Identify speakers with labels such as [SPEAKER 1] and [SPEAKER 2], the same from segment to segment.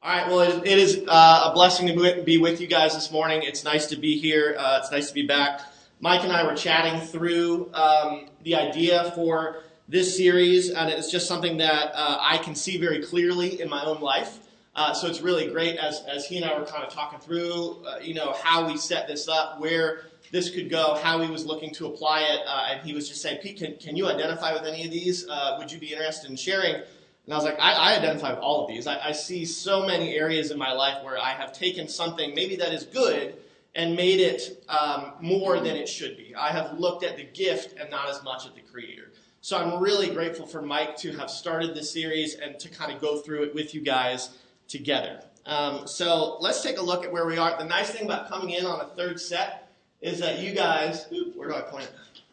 [SPEAKER 1] All right, well, it is a blessing to be with you guys this morning. It's nice to be here. It's nice to be back. Mike and I were chatting through the idea for this series, and it's just something that I can see very clearly in my own life. So it's really great as he and I were kind of talking through, how we set this up, where this could go, how he was looking to apply it. And he was just saying, Pete, can you identify with any of these? Would you be interested in sharing? And I was like, I identify with all of these. I see so many areas in my life where I have taken something maybe that is good and made it more than it should be. I have looked at the gift and not as much at the creator. So I'm really grateful for Mike to have started this series and to kind of go through it with you guys together. So let's take a look at where we are. The nice thing about coming in on a third set is that you guys, where do I point it?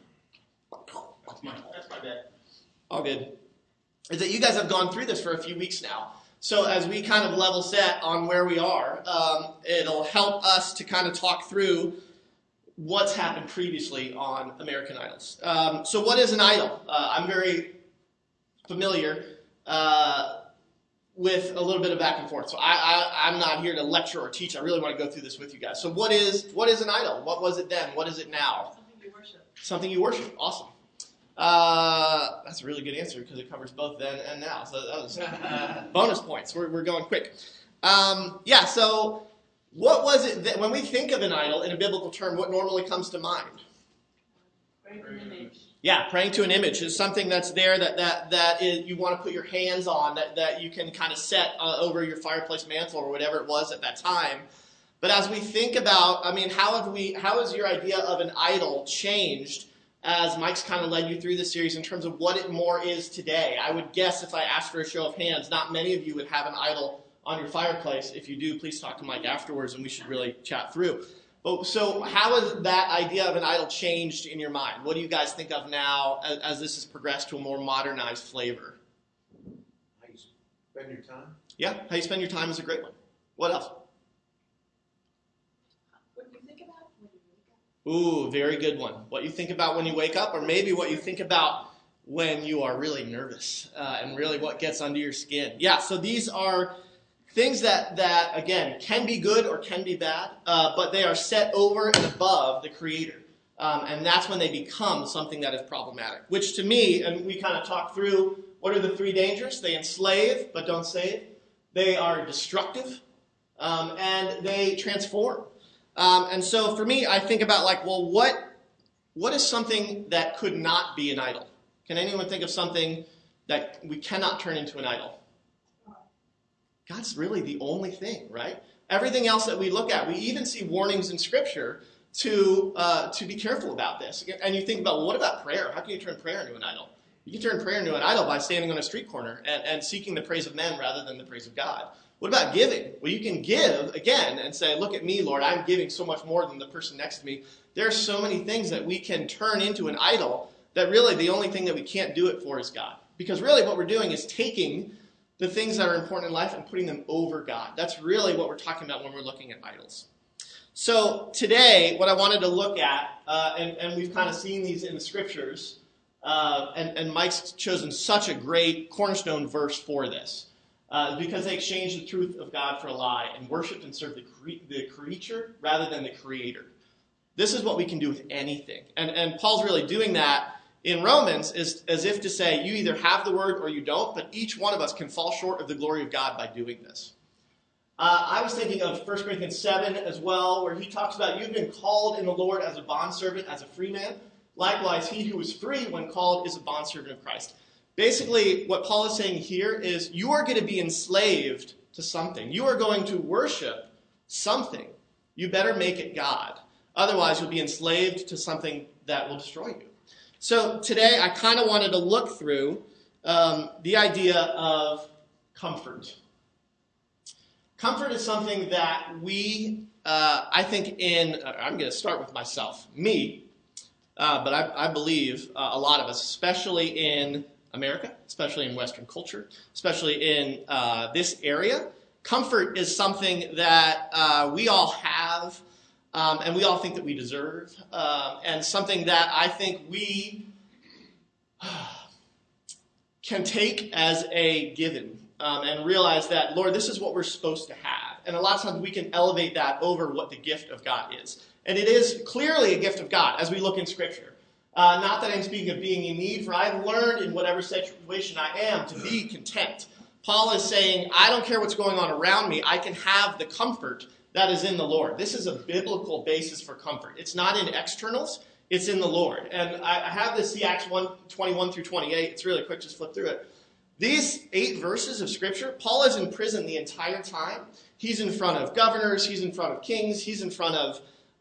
[SPEAKER 1] That's my bad. All good. Is that you guys have gone through this for a few weeks now. So as we kind of level set on where we are, it'll help us to kind of talk through what's happened previously on American Idols. So what is an idol? I'm very familiar with a little bit of back and forth. So I'm not here to lecture or teach. I really want to go through this with you guys. So what is an idol? What was it then? What is it now?
[SPEAKER 2] Something you worship. Something
[SPEAKER 1] you worship. Awesome. That's a really good answer because it covers both then and now. So that was bonus points. We're going quick. So what was it that when we think of an idol in a biblical term, what normally comes to mind?
[SPEAKER 2] Praying to an image.
[SPEAKER 1] Yeah, praying to an image is something that's there that is, you want to put your hands on, that you can kind of set over your fireplace mantle or whatever it was at that time. But as we think about, how has your idea of an idol changed as Mike's kind of led you through the series in terms of what it more is today? I would guess if I asked for a show of hands, not many of you would have an idol on your fireplace. If you do, please talk to Mike afterwards and we should really chat through. So how has that idea of an idol changed in your mind? What do you guys think of now as this has progressed to a more modernized flavor?
[SPEAKER 3] How you spend your time?
[SPEAKER 1] Yeah, how you spend your time is a great one. What else?
[SPEAKER 2] What do you think about when you wake up?
[SPEAKER 1] Ooh, very good one. What you think about when you wake up, or maybe what you think about when you are really nervous and really what gets under your skin. Yeah, so these are things that again, can be good or can be bad, but they are set over and above the Creator. And that's when they become something that is problematic, which to me, and we kind of talked through, what are the three dangers? They enslave, but don't save. They are destructive, and they transform. And so for me, I think about what is something that could not be an idol? Can anyone think of something that we cannot turn into an idol? God's really the only thing, right? Everything else that we look at, we even see warnings in Scripture to be careful about this. And you think about, well, what about prayer? How can you turn prayer into an idol? You can turn prayer into an idol by standing on a street corner and seeking the praise of men rather than the praise of God. What about giving? Well, you can give, again, and say, look at me, Lord, I'm giving so much more than the person next to me. There are so many things that we can turn into an idol that really the only thing that we can't do it for is God. Because really what we're doing is taking the things that are important in life and putting them over God. That's really what we're talking about when we're looking at idols. So today, what I wanted to look at, and we've kind of seen these in the Scriptures, and Mike's chosen such a great cornerstone verse for this. Because they exchanged the truth of God for a lie and worshipped and served the creature rather than the Creator. This is what we can do with anything. And Paul's really doing that in Romans is as if to say, you either have the word or you don't, but each one of us can fall short of the glory of God by doing this. I was thinking of 1 Corinthians 7 as well, where he talks about you've been called in the Lord as a bondservant, as a free man. Likewise, he who is free when called is a bondservant of Christ. Basically, what Paul is saying here is you are going to be enslaved to something. You are going to worship something. You better make it God. Otherwise, you'll be enslaved to something that will destroy you. So today, I kind of wanted to look through the idea of comfort. Comfort is something that we, I think I'm going to start with myself, me, but I believe a lot of us, especially in America, especially in Western culture, especially in this area. Comfort is something that we all have, and we all think that we deserve, and something that I think we can take as a given. and realize that, Lord, this is what we're supposed to have. And a lot of times we can elevate that over what the gift of God is. And it is clearly a gift of God as we look in Scripture. Not that I'm speaking of being in need, for I've learned in whatever situation I am to be content. Paul is saying, I don't care what's going on around me. I can have the comfort that is in the Lord. This is a biblical basis for comfort. It's not in externals. It's in the Lord. And I have this, Acts 1:21 through 28. It's really quick. Just flip through it. These 8 verses of Scripture, Paul is in prison the entire time. He's in front of governors. He's in front of kings. He's in front of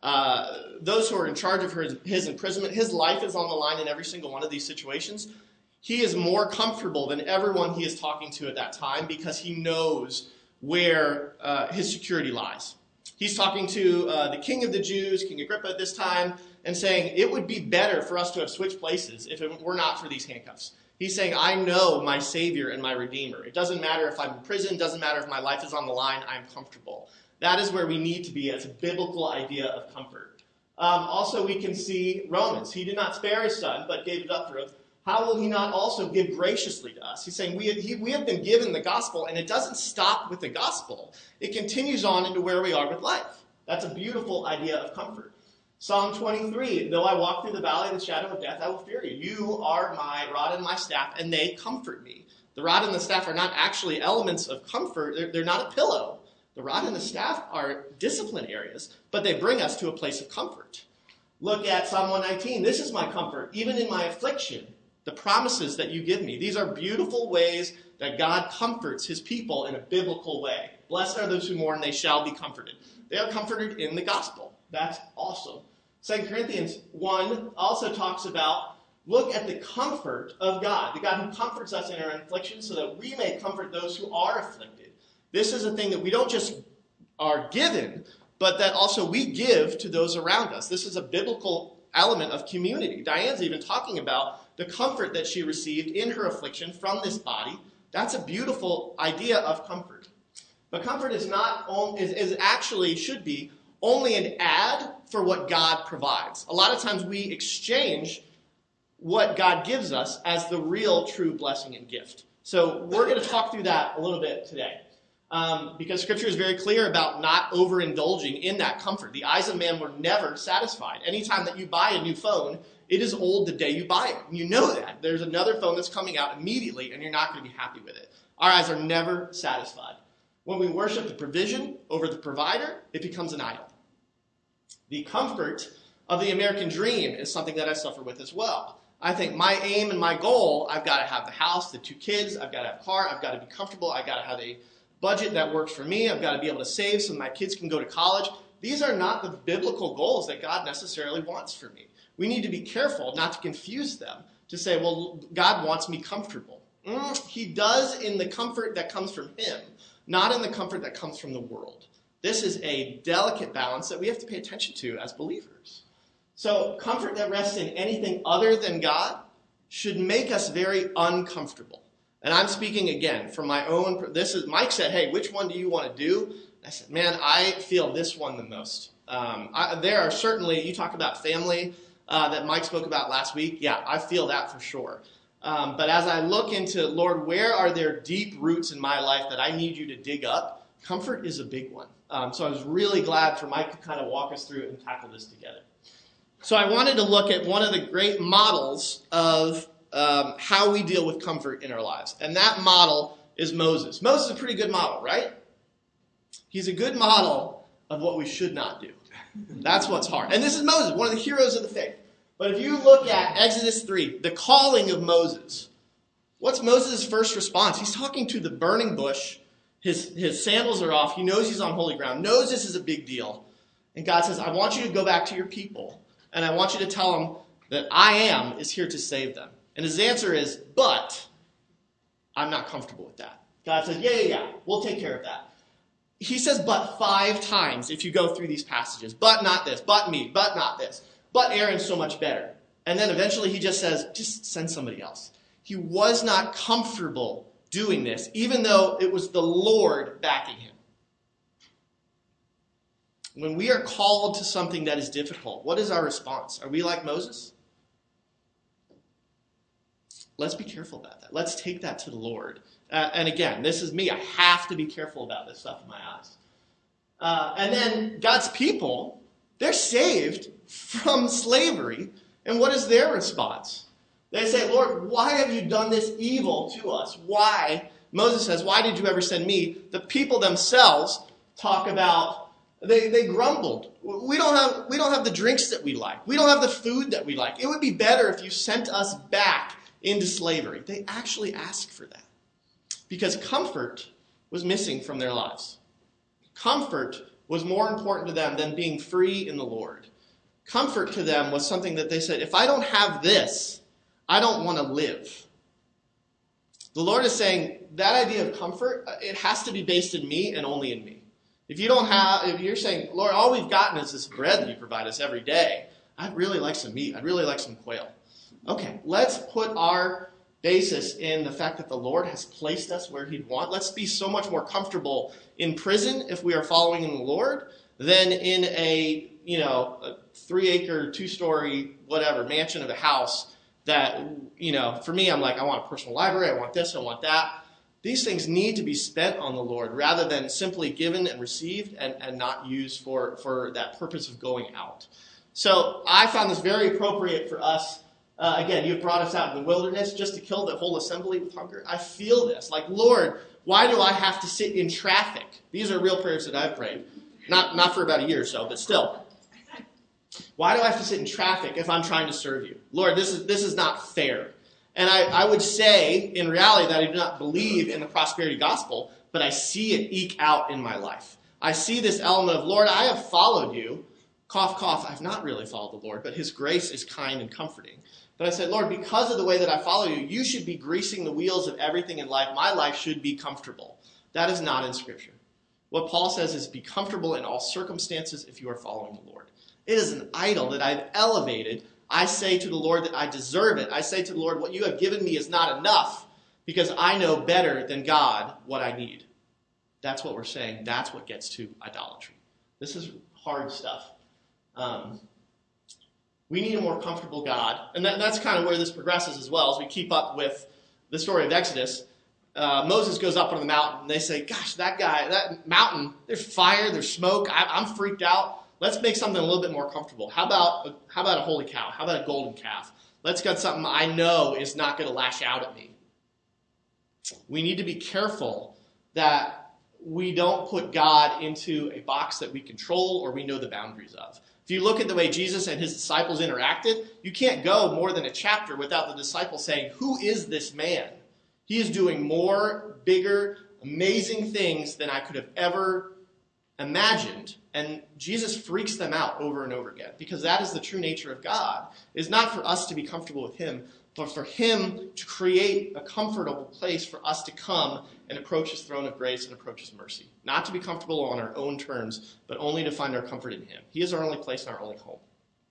[SPEAKER 1] those who are in charge of his imprisonment. His life is on the line in every single one of these situations. He is more comfortable than everyone he is talking to at that time because he knows where his security lies. He's talking to the king of the Jews, King Agrippa at this time, and saying, it would be better for us to have switched places if it were not for these handcuffs. He's saying, I know my Savior and my Redeemer. It doesn't matter if I'm in prison. It doesn't matter if my life is on the line. I'm comfortable. That is where we need to be as a biblical idea of comfort. Also, we can see Romans. He did not spare his son, but gave it up for us. How will he not also give graciously to us? He's saying we have been given the gospel, and it doesn't stop with the gospel. It continues on into where we are with life. That's a beautiful idea of comfort. Psalm 23, though I walk through the valley of the shadow of death, I will fear you. You are my rod and my staff, and they comfort me. The rod and the staff are not actually elements of comfort. They're not a pillow. The rod and the staff are discipline areas, but they bring us to a place of comfort. Look at Psalm 119. This is my comfort, even in my affliction, the promises that you give me. These are beautiful ways that God comforts his people in a biblical way. Blessed are those who mourn, they shall be comforted. They are comforted in the gospel. That's awesome. 2 Corinthians 1 also talks about, look at the comfort of God, the God who comforts us in our affliction so that we may comfort those who are afflicted. This is a thing that we don't just are given, but that also we give to those around us. This is a biblical element of community. Diane's even talking about the comfort that she received in her affliction from this body. That's a beautiful idea of comfort. But comfort is actually should be only an ad for what God provides. A lot of times we exchange what God gives us as the real true blessing and gift. So we're going to talk through that a little bit today. Because Scripture is very clear about not overindulging in that comfort. The eyes of man were never satisfied. Anytime that you buy a new phone, it is old the day you buy it. And you know that. There's another phone that's coming out immediately, and you're not going to be happy with it. Our eyes are never satisfied. When we worship the provision over the provider, it becomes an idol. The comfort of the American dream is something that I suffer with as well. I think my aim and my goal, I've got to have the house, the 2 kids, I've got to have a car, I've got to be comfortable, I've got to have a budget that works for me. I've got to be able to save so my kids can go to college. These are not the biblical goals that God necessarily wants for me. We need to be careful not to confuse them, to say, well, God wants me comfortable. He does in the comfort that comes from him, not in the comfort that comes from the world. This is a delicate balance that we have to pay attention to as believers. So comfort that rests in anything other than God should make us very uncomfortable. And I'm speaking again from my own. Mike said, hey, which one do you want to do? I said, man, I feel this one the most. There are certainly, you talk about family that Mike spoke about last week. Yeah, I feel that for sure. But as I look into, Lord, where are there deep roots in my life that I need you to dig up? Comfort is a big one. So I was really glad for Mike to kind of walk us through and tackle this together. So I wanted to look at one of the great models of how we deal with comfort in our lives. And that model is Moses. Moses is a pretty good model, right? He's a good model of what we should not do. That's what's hard. And this is Moses, one of the heroes of the faith. But if you look at Exodus 3, the calling of Moses, what's Moses' first response? He's talking to the burning bush. His sandals are off. He knows he's on holy ground, knows this is a big deal. And God says, I want you to go back to your people, and I want you to tell them that I am is here to save them. And his answer is, but I'm not comfortable with that. God says, yeah, we'll take care of that. He says but 5 times if you go through these passages. But not this, but me, but not this. But Aaron's so much better. And then eventually he just says, just send somebody else. He was not comfortable doing this, even though it was the Lord backing him. When we are called to something that is difficult, what is our response? Are we like Moses? Let's be careful about that. Let's take that to the Lord And again, this is me. I have to be careful about this stuff in my eyes. And then God's people, they're saved from slavery. And what is their response? They say, Lord, why have you done this evil to us? Why? Moses says, why did you ever send me? The people themselves talk about, they grumbled. We don't have the drinks that we like. We don't have the food that we like. It would be better if you sent us back into slavery. They actually asked for that because comfort was missing from their lives. Comfort was more important to them than being free in the Lord. Comfort to them was something that they said, if I don't have this, I don't want to live. The Lord is saying that idea of comfort, it has to be based in me and only in me. If you're saying, Lord, all we've gotten is this bread that you provide us every day, I'd really like some meat. I'd really like some quail. Okay, let's put our basis in the fact that the Lord has placed us where he'd want. Let's be so much more comfortable in prison if we are following in the Lord than in a 3-acre, 2-story, whatever, mansion of a house that, for me, I'm like, I want a personal library. I want this. I want that. These things need to be spent on the Lord rather than simply given and received and not used for that purpose of going out. So I found this very appropriate for us. Again, you've brought us out in the wilderness just to kill the whole assembly with hunger. I feel this. Like, Lord, why do I have to sit in traffic? These are real prayers that I've prayed. Not for about a year or so, but still. Why do I have to sit in traffic if I'm trying to serve you? Lord, this is not fair. And I would say, in reality, that I do not believe in the prosperity gospel, but I see it eke out in my life. I see this element of, Lord, I have followed you. Cough, cough, I've not really followed the Lord, but his grace is kind and comforting. But I said, Lord, because of the way that I follow you, you should be greasing the wheels of everything in life. My life should be comfortable. That is not in Scripture. What Paul says is be comfortable in all circumstances if you are following the Lord. It is an idol that I've elevated. I say to the Lord that I deserve it. I say to the Lord, what you have given me is not enough because I know better than God what I need. That's what we're saying. That's what gets to idolatry. This is hard stuff. We need a more comfortable God. And that's kind of where this progresses as well as we keep up with the story of Exodus. Moses goes up on the mountain and they say, gosh, that mountain, there's fire, there's smoke. I'm freaked out. Let's make something a little bit more comfortable. How about a holy cow? How about a golden calf? Let's get something I know is not going to lash out at me. We need to be careful that we don't put God into a box that we control or we know the boundaries of. If you look at the way Jesus and his disciples interacted, you can't go more than a chapter without the disciples saying, who is this man? He is doing more, bigger, amazing things than I could have ever imagined. And Jesus freaks them out over and over again because that is the true nature of God. It is not for us to be comfortable with him, but for him to create a comfortable place for us to come and approach his throne of grace and approach his mercy. Not to be comfortable on our own terms, but only to find our comfort in him. He is our only place and our only home.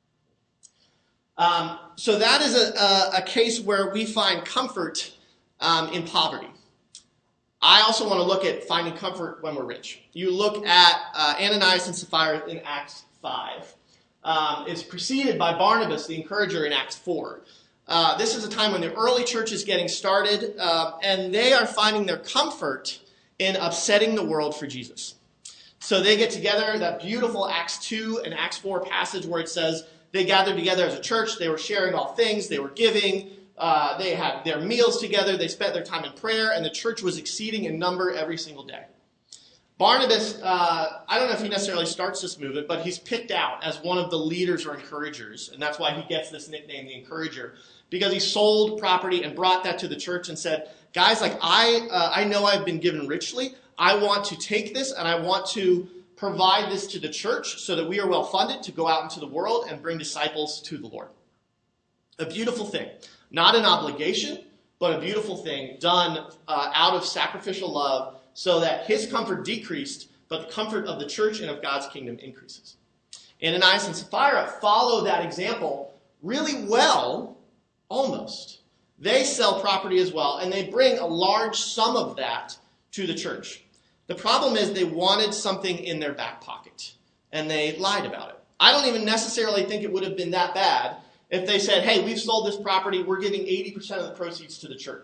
[SPEAKER 1] So that is a case where we find comfort in poverty. I also want to look at finding comfort when we're rich. You look at Ananias and Sapphira in Acts 5. It's preceded by Barnabas, the encourager, in Acts 4. This is a time when the early church is getting started, and they are finding their comfort in upsetting the world for Jesus. So they get together, that beautiful Acts 2 and Acts 4 passage where it says they gathered together as a church, they were sharing all things, they were giving, they had their meals together, they spent their time in prayer, and the church was exceeding in number every single day. Barnabas, I don't know if he necessarily starts this movement, but he's picked out as one of the leaders or encouragers, and that's why he gets this nickname, the encourager, because he sold property and brought that to the church and said, guys, like I know I've been given richly. I want to take this and I want to provide this to the church so that we are well funded to go out into the world and bring disciples to the Lord. A beautiful thing. Not an obligation, but a beautiful thing done out of sacrificial love so that his comfort decreased, but the comfort of the church and of God's kingdom increases. Ananias and Sapphira follow that example really well, almost. They sell property as well, and they bring a large sum of that to the church. The problem is they wanted something in their back pocket, and they lied about it. I don't even necessarily think it would have been that bad if they said, hey, we've sold this property, we're giving 80% of the proceeds to the church.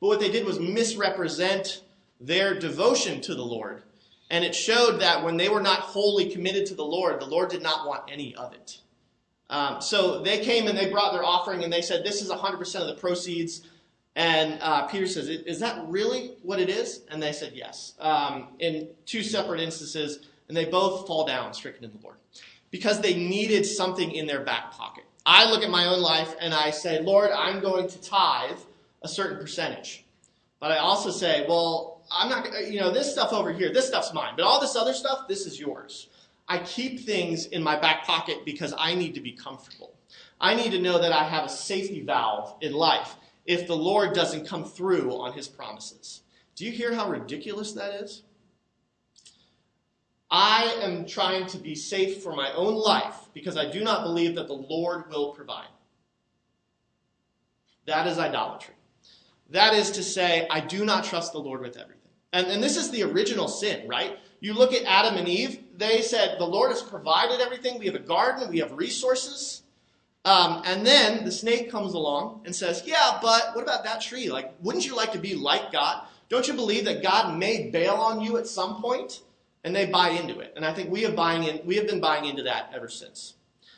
[SPEAKER 1] But what they did was misrepresent their devotion to the Lord. And it showed that when they were not wholly committed to the Lord did not want any of it. So they came and they brought their offering and they said, this is 100% of the proceeds. And Peter says, is that really what it is? And they said yes. In two separate instances, and they both fall down stricken in the Lord. Because they needed something in their back pocket. I look at my own life and I say, Lord, I'm going to tithe a certain percentage. But I also say, well, I'm not, this stuff over here, this stuff's mine. But all this other stuff, this is yours. I keep things in my back pocket because I need to be comfortable. I need to know that I have a safety valve in life if the Lord doesn't come through on his promises. Do you hear how ridiculous that is? I am trying to be safe for my own life because I do not believe that the Lord will provide. That is idolatry. That is to say, I do not trust the Lord with everything. And this is the original sin, right? You look at Adam and Eve, they said, the Lord has provided everything. We have a garden, we have resources. And then the snake comes along and says, yeah, but what about that tree? Like, wouldn't you like to be like God? Don't you believe that God may bail on you at some point? And they buy into it. And I think we have been buying into that ever since.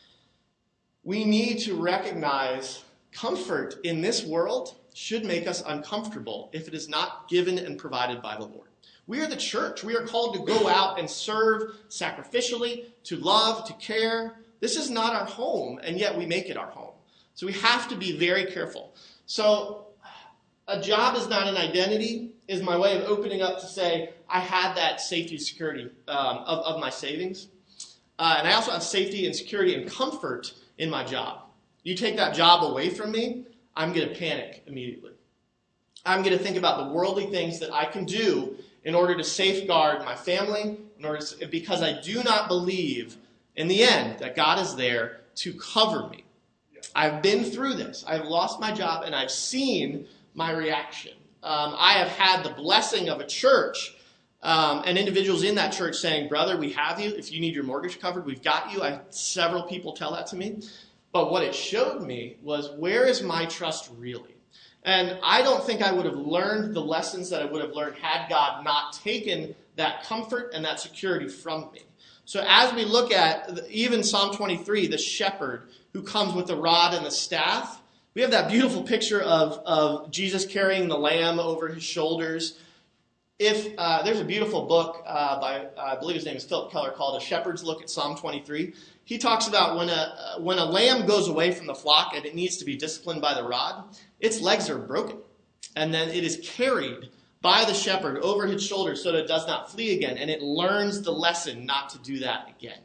[SPEAKER 1] We need to recognize comfort in this world should make us uncomfortable if it is not given and provided by the Lord. We are the church. We are called to go out and serve sacrificially, to love, to care. This is not our home, and yet we make it our home. So we have to be very careful. So a job is not an identity is my way of opening up to say I had that safety and security of my savings. And I also have safety and security and comfort in my job. You take that job away from me, I'm going to panic immediately. I'm going to think about the worldly things that I can do in order to safeguard my family, because I do not believe in the end that God is there to cover me. I've been through this. I've lost my job and I've seen my reaction. I have had the blessing of a church and individuals in that church saying, brother, we have you. If you need your mortgage covered, we've got you. I had several people tell that to me. But what it showed me was, where is my trust really? And I don't think I would have learned the lessons that I would have learned had God not taken that comfort and that security from me. So as we look at even Psalm 23, the shepherd who comes with the rod and the staff, we have that beautiful picture of Jesus carrying the lamb over his shoulders. If there's a beautiful book by, I believe his name is Philip Keller, called A Shepherd's Look at Psalm 23. He talks about when a lamb goes away from the flock and it needs to be disciplined by the rod, its legs are broken. And then it is carried by the shepherd over his shoulders so that it does not flee again. And it learns the lesson not to do that again.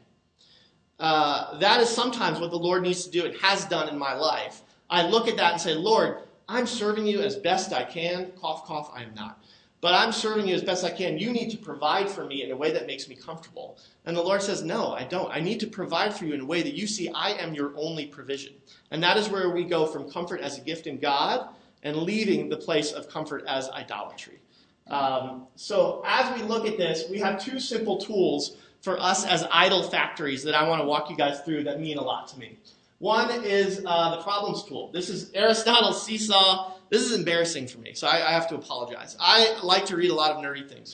[SPEAKER 1] That is sometimes what the Lord needs to do and has done in my life. I look at that and say, Lord, I'm serving you as best I can. Cough, cough, I am not. But I'm serving you as best I can. You need to provide for me in a way that makes me comfortable. And the Lord says, no, I don't. I need to provide for you in a way that you see I am your only provision. And that is where we go from comfort as a gift in God and leaving the place of comfort as idolatry. So as we look at this, we have two simple tools for us as idol factories that I want to walk you guys through that mean a lot to me. One is the problems tool. This is Aristotle's seesaw. This is embarrassing for me, so I have to apologize. I like to read a lot of nerdy things.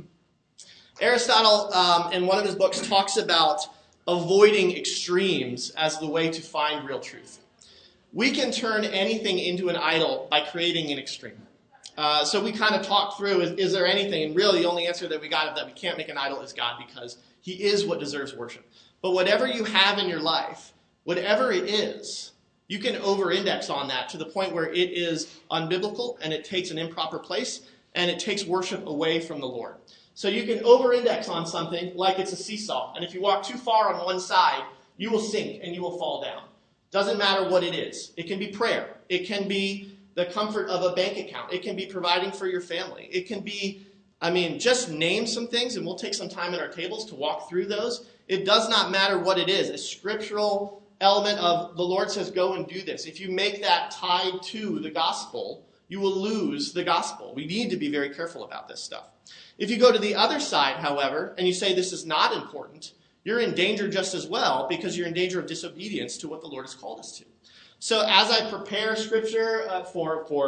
[SPEAKER 1] Aristotle, in one of his books, talks about avoiding extremes as the way to find real truth. We can turn anything into an idol by creating an extreme. So we kind of talked through, is there anything? And really the only answer that we got is that we can't make an idol is God, because he is what deserves worship. But whatever you have in your life, whatever it is, you can over-index on that to the point where it is unbiblical and it takes an improper place and it takes worship away from the Lord. So you can over-index on something like it's a seesaw. And if you walk too far on one side, you will sink and you will fall down. Doesn't matter what it is. It can be prayer. It can be the comfort of a bank account. It can be providing for your family. It can be, just name some things, and we'll take some time at our tables to walk through those. It does not matter what it is. A scriptural element of the Lord says, go and do this. If you make that tied to the gospel, you will lose the gospel. We need to be very careful about this stuff. If you go to the other side, however, and you say this is not important, you're in danger just as well, because you're in danger of disobedience to what the Lord has called us to. So as I prepare scripture for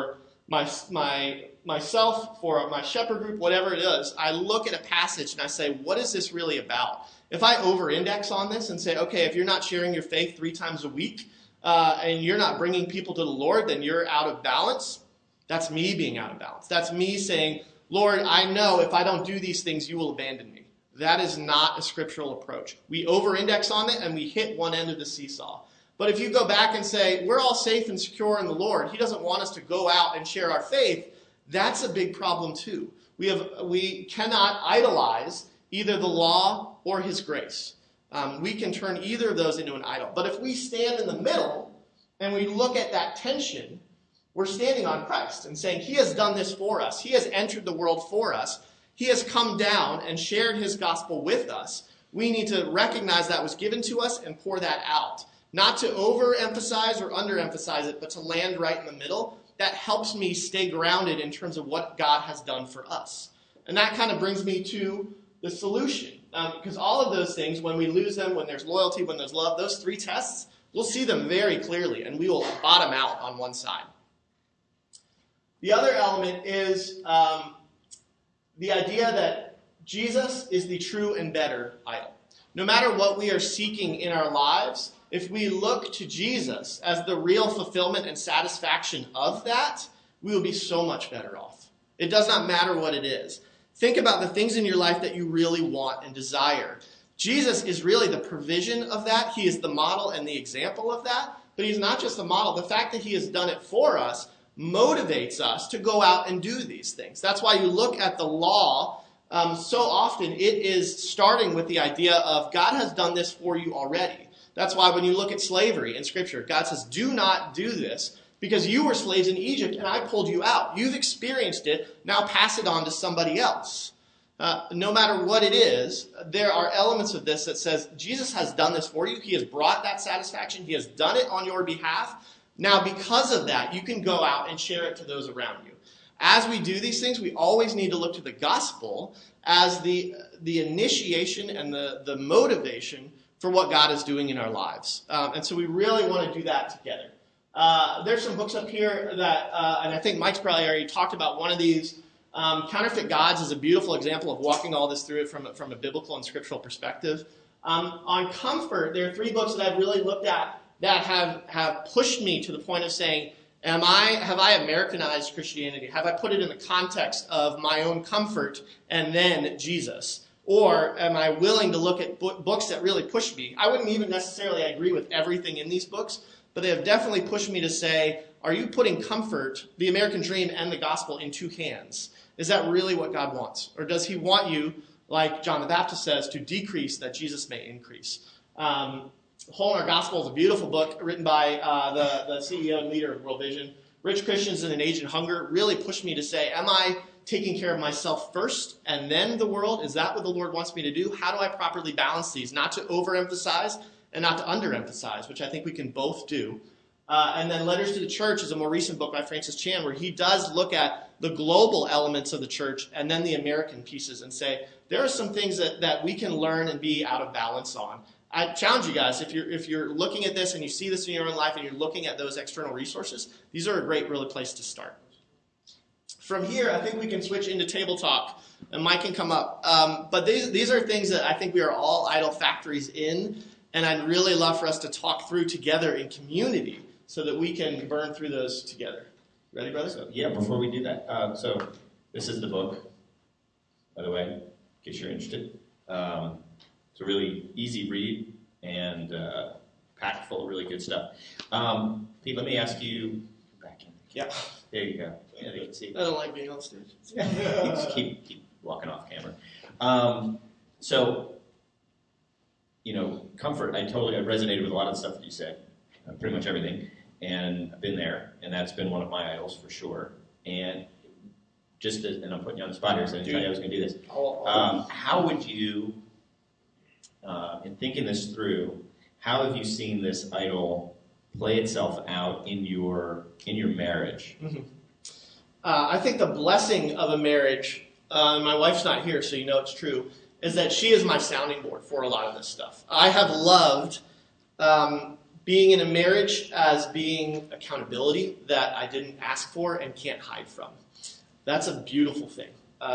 [SPEAKER 1] myself, for my shepherd group, whatever it is, I look at a passage and I say, what is this really about? If I over-index on this and say, okay, if you're not sharing your faith 3 times a week and you're not bringing people to the Lord, then you're out of balance. That's me being out of balance. That's me saying, Lord, I know if I don't do these things, you will abandon me. That is not a scriptural approach. We over-index on it and we hit one end of the seesaw. But if you go back and say, we're all safe and secure in the Lord, he doesn't want us to go out and share our faith, that's a big problem too. We cannot idolize either the law or his grace. We can turn either of those into an idol. But if we stand in the middle and we look at that tension, we're standing on Christ and saying, he has done this for us. He has entered the world for us. He has come down and shared his gospel with us. We need to recognize that was given to us and pour that out. Not to overemphasize or underemphasize it, but to land right in the middle. That helps me stay grounded in terms of what God has done for us. And that kind of brings me to the solution. Because all of those things, when we lose them, when there's loyalty, when there's love, those 3 tests, we'll see them very clearly, and we will bottom out on one side. The other element is the idea that Jesus is the true and better idol. No matter what we are seeking in our lives, if we look to Jesus as the real fulfillment and satisfaction of that, we will be so much better off. It does not matter what it is. Think about the things in your life that you really want and desire. Jesus is really the provision of that. He is the model and the example of that. But he's not just the model. The fact that he has done it for us motivates us to go out and do these things. That's why you look at the law. So often it is starting with the idea of God has done this for you already. That's why when you look at slavery in Scripture, God says, do not do this because you were slaves in Egypt and I pulled you out. You've experienced it. Now pass it on to somebody else. No matter what it is, there are elements of this that says Jesus has done this for you. He has brought that satisfaction. He has done it on your behalf. Now, because of that, you can go out and share it to those around you. As we do these things, we always need to look to the gospel as the initiation and the motivation for what God is doing in our lives. And so we really want to do that together. There's some books up here that, and I think Mike's probably already talked about one of these. Counterfeit Gods is a beautiful example of walking all this through it from a biblical and scriptural perspective. On comfort, there are 3 books that I've really looked at that have pushed me to the point of saying, have I Americanized Christianity? Have I put it in the context of my own comfort and then Jesus? Or am I willing to look at books that really push me? I wouldn't even necessarily agree with everything in these books, but they have definitely pushed me to say, are you putting comfort, the American dream, and the gospel in 2 hands? Is that really what God wants? Or does he want you, like John the Baptist says, to decrease that Jesus may increase? Hole in Our Gospel is a beautiful book written by the CEO and leader of World Vision. Rich Christians in an Age of Hunger really pushed me to say, am I taking care of myself first and then the world? Is that what the Lord wants me to do? How do I properly balance these? Not to overemphasize and not to underemphasize, which I think we can both do. And then Letters to the Church is a more recent book by Francis Chan where he does look at the global elements of the church and then the American pieces and say, there are some things that we can learn and be out of balance on. I challenge you guys, if you're looking at this and you see this in your own life and you're looking at those external resources, these are a great, really place to start. From here, I think we can switch into table talk, and Mike can come up. But these are things that I think we are all idol factories in, and I'd really love for us to talk through together in community so that we can burn through those together. Ready, brothers?
[SPEAKER 4] So, yeah, before we do that, so this is the book, by the way, in case you're interested. It's a really easy read and packed full of really good stuff. Pete, let me ask you. Back in.
[SPEAKER 1] Yeah.
[SPEAKER 4] There you go. Yeah, they can see.
[SPEAKER 1] I don't like being on stage.
[SPEAKER 4] Just keep walking off camera. So, comfort. I resonated with a lot of the stuff that you said, pretty much everything, and I've been there, and that's been one of my idols for sure. And and I'm putting you on the spot here, so I didn't tell you I was going to do this. How would you, in thinking this through, how have you seen this idol play itself out in your marriage?
[SPEAKER 1] Mm-hmm. I think the blessing of a marriage, my wife's not here, so you know it's true, is that she is my sounding board for a lot of this stuff. I have loved being in a marriage as being accountability that I didn't ask for and can't hide from. That's a beautiful thing.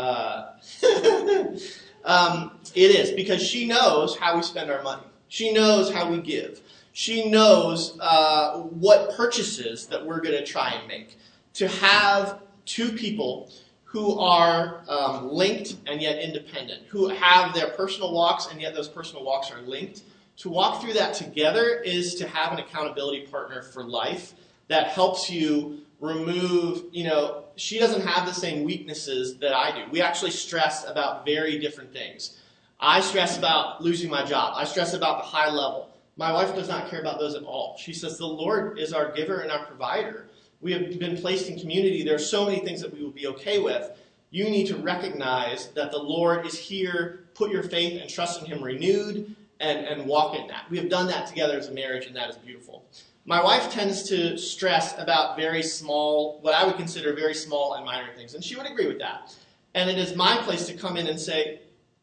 [SPEAKER 1] It is, because she knows how we spend our money. She knows how we give. She knows what purchases that we're going to try and make. To have two people who are linked and yet independent, who have their personal walks and yet those personal walks are linked, to walk through that together is to have an accountability partner for life that helps you remove, she doesn't have the same weaknesses that I do. We actually stress about very different things. I stress about losing my job. I stress about the high level. My wife does not care about those at all. She says the Lord is our giver and our provider. We have been placed in community. There are so many things that we will be okay with. You need to recognize that the Lord is here. Put your faith and trust in Him renewed and walk in that. We have done that together as a marriage, and that is beautiful. My wife tends to stress about very small, what I would consider very small and minor things, and she would agree with that. And it is my place to come in and say,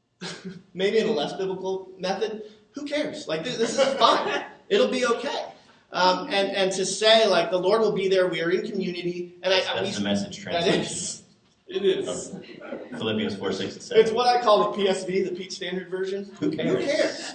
[SPEAKER 1] maybe in a less biblical method, who cares? Like, this is fine. It'll be okay. And to say, like, the Lord will be there. We are in community. And
[SPEAKER 4] that's the message translation.
[SPEAKER 1] It is.
[SPEAKER 4] Philippians 4:6-7.
[SPEAKER 1] It's what I call the PSV, the Pete Standard Version.
[SPEAKER 4] Who cares?
[SPEAKER 1] Who cares?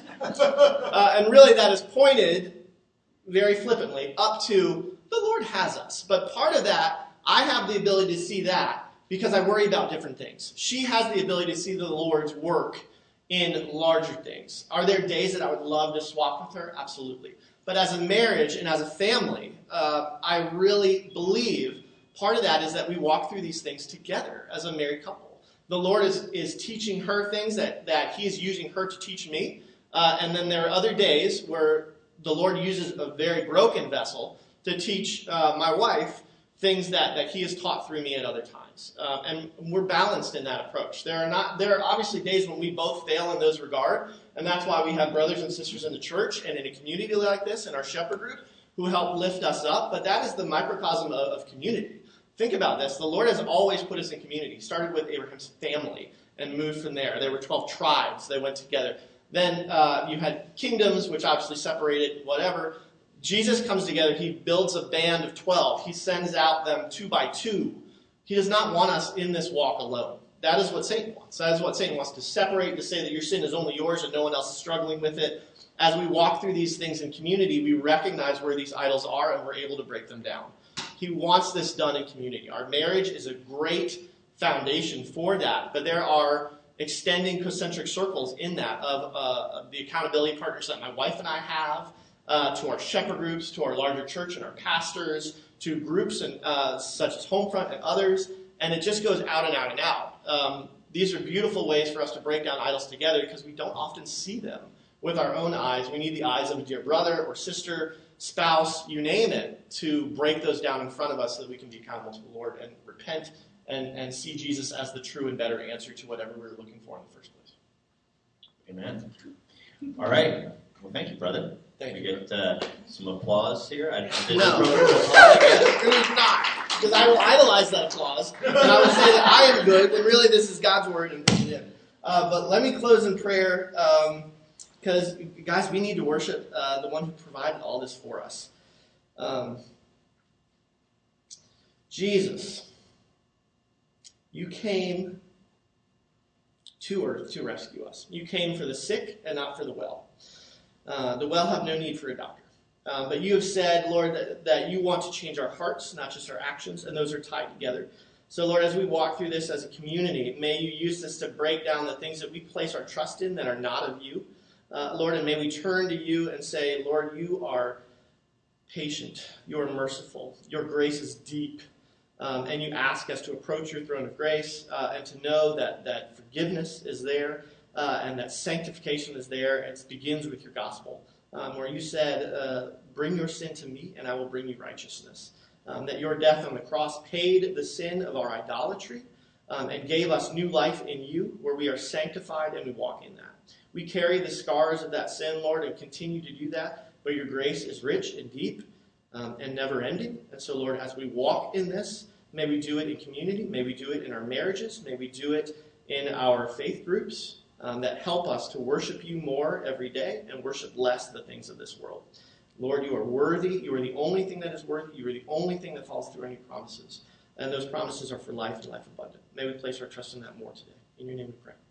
[SPEAKER 1] And really that is pointed very flippantly up to the Lord has us. But part of that, I have the ability to see that because I worry about different things. She has the ability to see the Lord's work in larger things. Are there days that I would love to swap with her? Absolutely. But as a marriage and as a family, I really believe part of that is that we walk through these things together as a married couple. The Lord is teaching her things that He is using her to teach me. And then there are other days where the Lord uses a very broken vessel to teach my wife things that He has taught through me at other times. And we're balanced in that approach. There are obviously days when we both fail in those regard, and that's why we have brothers and sisters in the church and in a community like this, in our shepherd group, who help lift us up. But that is the microcosm of community. Think about this. The Lord has always put us in community. He started with Abraham's family and moved from there. There were 12 tribes. They went together. Then you had kingdoms, which obviously separated, whatever. Jesus comes together. He builds a band of 12. He sends out them 2 by 2. He does not want us in this walk alone. That is what Satan wants. That is what Satan wants, to separate, to say that your sin is only yours and no one else is struggling with it. As we walk through these things in community, we recognize where these idols are and we're able to break them down. He wants this done in community. Our marriage is a great foundation for that, but there are extending concentric circles in that of the accountability partners that my wife and I have, to our shepherd groups, to our larger church and our pastors, to groups and such as Homefront and others, and it just goes out and out and out. These are beautiful ways for us to break down idols together because we don't often see them with our own eyes. We need the eyes of a dear brother or sister, spouse, you name it, to break those down in front of us so that we can be accountable to the Lord and repent and see Jesus as the true and better answer to whatever we were looking for in the first place.
[SPEAKER 4] Amen. All right. Well, thank you, brother.
[SPEAKER 1] Thank
[SPEAKER 4] we
[SPEAKER 1] you.
[SPEAKER 4] Get some applause here.
[SPEAKER 1] No, there is not, because I will idolize that applause, and I will say that I am good, and really this is God's word and put it in. But let me close in prayer, because, guys, we need to worship the one who provided all this for us. Jesus, you came to earth to rescue us. You came for the sick and not for the well. The well have no need for a doctor. But you have said, Lord, that you want to change our hearts, not just our actions, and those are tied together. So, Lord, as we walk through this as a community, may you use this to break down the things that we place our trust in that are not of you. Lord, and may we turn to you and say, Lord, you are patient, you are merciful, your grace is deep, and you ask us to approach your throne of grace and to know that forgiveness is there and that sanctification is there. It begins with your gospel, where you said, bring your sin to me and I will bring you righteousness. That your death on the cross paid the sin of our idolatry and gave us new life in you, where we are sanctified and we walk in that. We carry the scars of that sin, Lord, and continue to do that, but your grace is rich and deep and never ending. And so, Lord, as we walk in this, may we do it in community, may we do it in our marriages, may we do it in our faith groups that help us to worship you more every day and worship less the things of this world. Lord, you are worthy. You are the only thing that is worthy. You are the only thing that falls through any promises. And those promises are for life and life abundant. May we place our trust in that more today. In your name we pray.